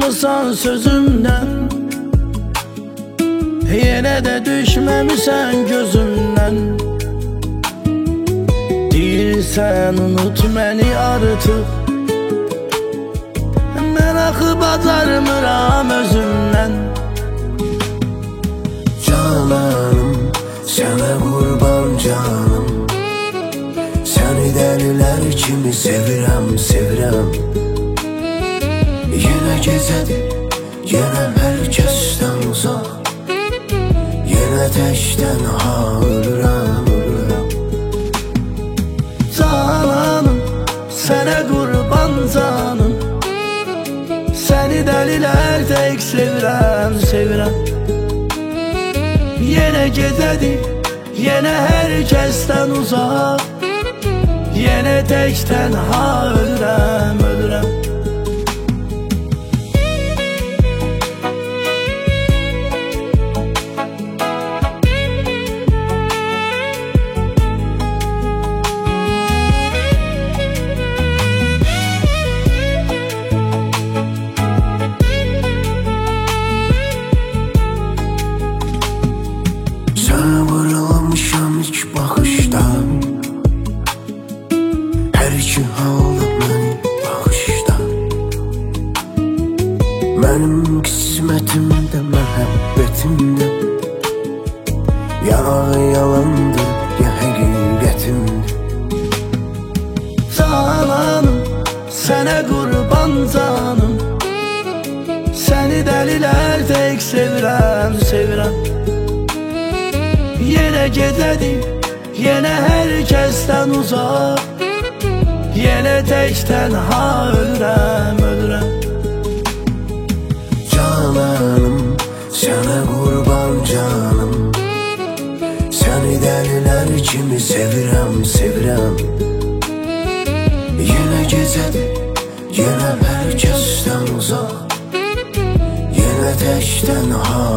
Yanılmısan sözümden, yenə də düşməmisən gözümdən. Deyirsən unut məni artıq, mən axı bacarmıram özümdən. Cananım, sənə qurban canım, səni dəlilər kimi sevirəm, sevirəm. Yenə gecədir, yenə hər kəsdən uzaq, yenə tək tənha ölürəm, ölürəm. Cananım, sənə qurban canım, səni dəlilər tək sevirəm, sevirəm. Yenə gecədir, yenə hər kəsdən uzaq, yenə tək tənha ölürəm, ölürəm. Sənə vurulmuşam ilk baxışdan, hər iki halda məni bağışda. Mənim qismətimdə, məhəbbətimdə, ya yalandır, ya həqiqətimdir. Cananım, sənə qurban canım, səni dəlilər tək sevirəm, sevirəm. Yenə gecədir, yenə hər kəsdən uzaq, yenə tək tənha ölürəm, ölürəm. Cananım, sənə qurban canım, səni dəlilər kimi sevirəm, sevirəm. Yenə gecədir, yenə hər kəsdən uzaq, yenə tək tənha